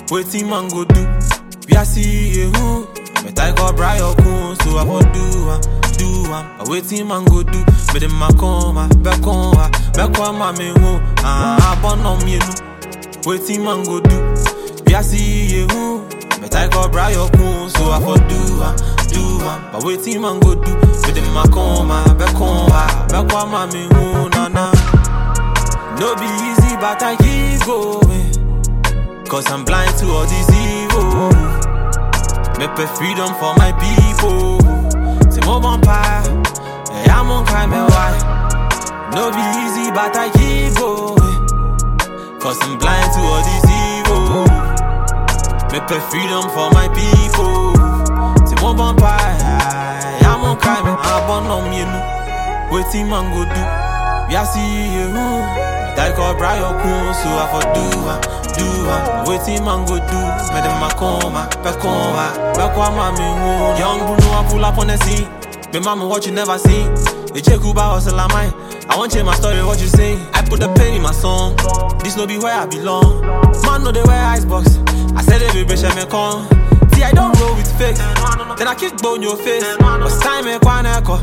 Waiting man go do. We are see you. Me tie go bright or cool, so I for do am. Waiting man go do. Me dem ma come, back on ma me who. Born on me no. Waiting man go do. We are see you. Me tie go bright or cool, so I for do am. But waiting man go do. Me dem ma come, back on ma me who. Na. No be easy, but I keep going. Cause I'm blind to all this evil. Me pay freedom for my people. C'est mon vampire, et I'm on crime and why. No be easy, but I keep going. Cause I'm blind to all this evil. Me pay freedom for my people. C'est mon vampire, et I'm on crime and abandon me no. Waiting man go do. We are see you. I call Brian Coon, so I for do waiting man go do. Me dem ma come, back on ma me who. Young Bruno I pull up on the scene. Me mama what you never seen. The J Kuba hustle am I want change my story, what you say. I put the pain in my song. This no be where I belong. Man know they wear icebox. I said every bitch me come. See I don't roll with fake. Then I kick bone your face. But time me kwaneko.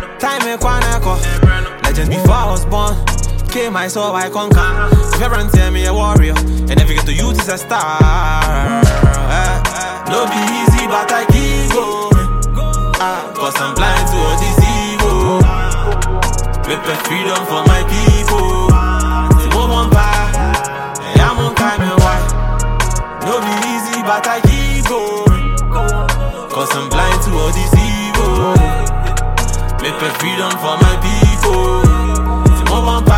Legend before I was born. Came I saw I conquer. If everyone tell me a warrior, and if you get to youth is a star. No be easy, but I keep going. Cause I'm blind to all this evil. Me pay freedom for my people. C'est mon vampire, et I'm on time and why. No be easy, but I keep going. Cause I'm blind to all this evil. Me pay freedom for my people. C'est mon vampire.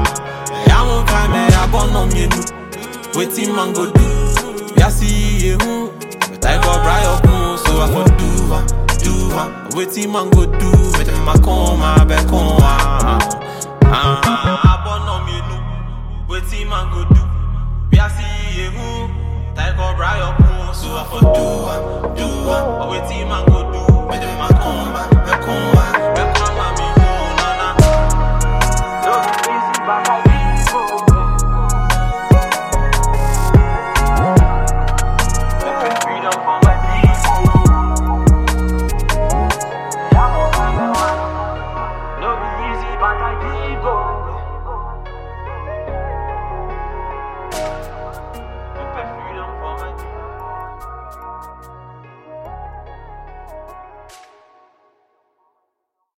Waiting man go do. We are see you. But I got bright up moon, so I for do am. Waiting man go do. Me dem ma come, back on. Born on me no. Waiting man go do. We are see you. I got bright up moon, so I for do am. Waiting man go do. Me dem ma come.